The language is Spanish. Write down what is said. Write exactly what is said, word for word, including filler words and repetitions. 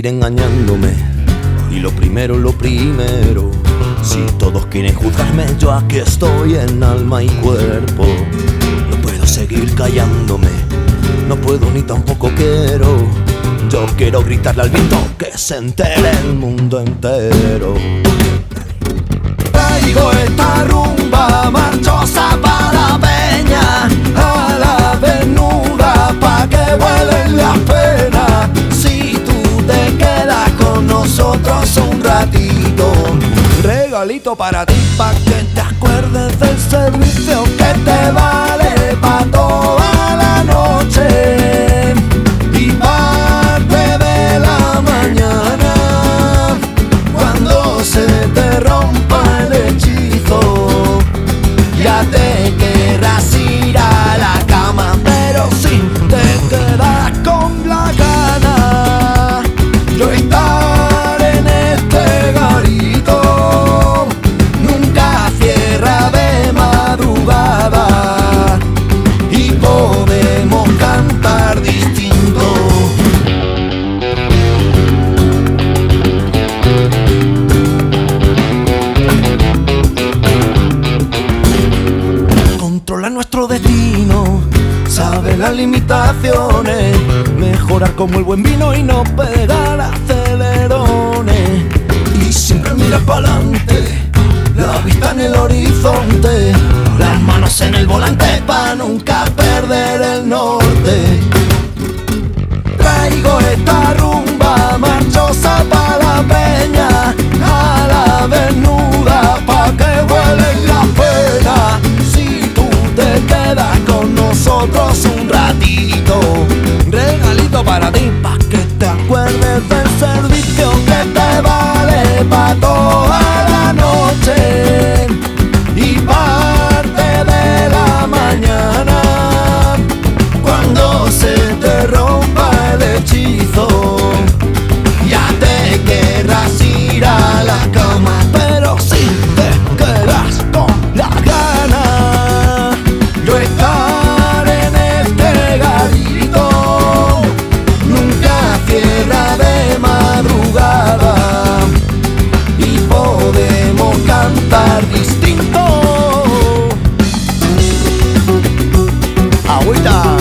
seguir engañándome. Y lo primero, lo primero, si todos quieren juzgarme, yo aquí estoy en alma y cuerpo. No puedo seguir callándome, no puedo ni tampoco quiero. Yo quiero gritarle al viento que se entere el mundo entero. Traigo esta rumba marchosa pa' la peña, a la desnuda pa' que vuelen las penas. Si tú te quedas con nosotros un ratito, regalito para ti, pa' que te acuerdes del servicio que te vale pa' toda la noche y parte de la mañana. Cuando se te rompa el hechizo, ya te querrás ir a la cama, pero si te quedas con la gana, yo estaré en este garito, nunca cierra de madrugada y podemos cantar distinto. Controla nuestro destino, sabe las limitaciones, mejorar como el buen vino y no pegar acelerones. Y siempre mira pa'lante, la vista en el horizonte, las manos en el volante pa' nunca perder el norte. Traigo esta rumba marchosa pa' la peña, a la desnuda pa' que vuelen las penas. Si tú te quedas con nosotros un ratito, regalito para ti, pa' que te acuerdes del servicio que te vale pa' toda la noche y parte de la mañana. Cuando se te rompa el hechizo, ya te querrás ir a la cama, pero si te quedas con la gana, yo estaré en este garito, nunca cierra de madrugada y podemos cantar distinto. Agüita.